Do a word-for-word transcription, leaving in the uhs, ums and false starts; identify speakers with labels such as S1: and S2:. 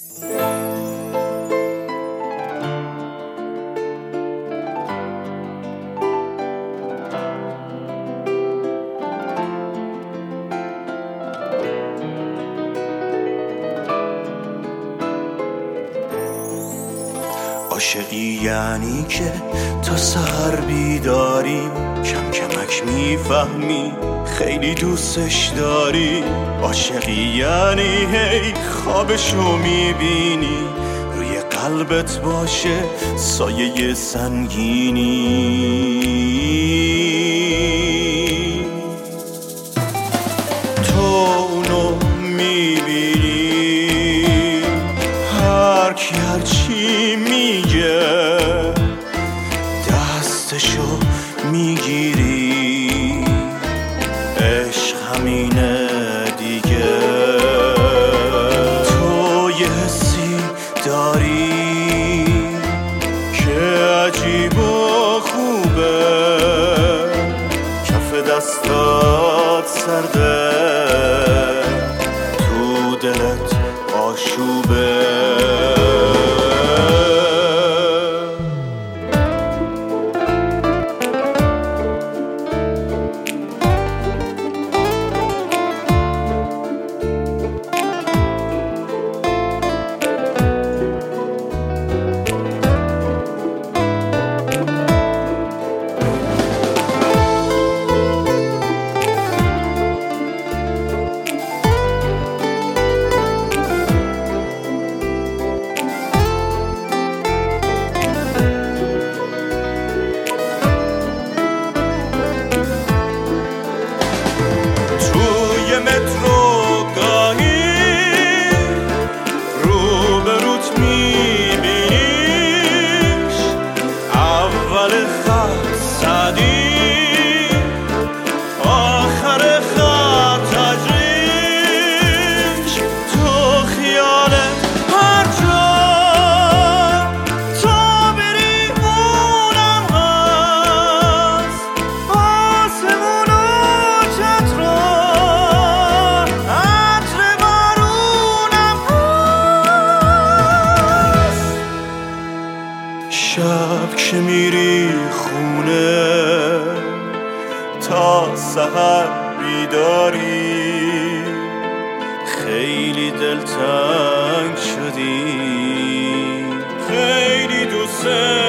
S1: عاشقی یعنی که تا سر بیداری، کم کمک میفهمی خیلی دوستش داری. عاشقی یعنی هی خوابشو میبینی، روی قلبت باشه سایه سنگینی. تو اونو میبینی، هر کی هر چی میگه دستشو میگیری. عشق همینه دیگه، تو یه حسی داری که عجیب و خوبه، کف دستات سرده تو دلت آشوبه. شب که میری خونه تا سحر بیداری، خیلی دلتنگ شدی، خیلی دوست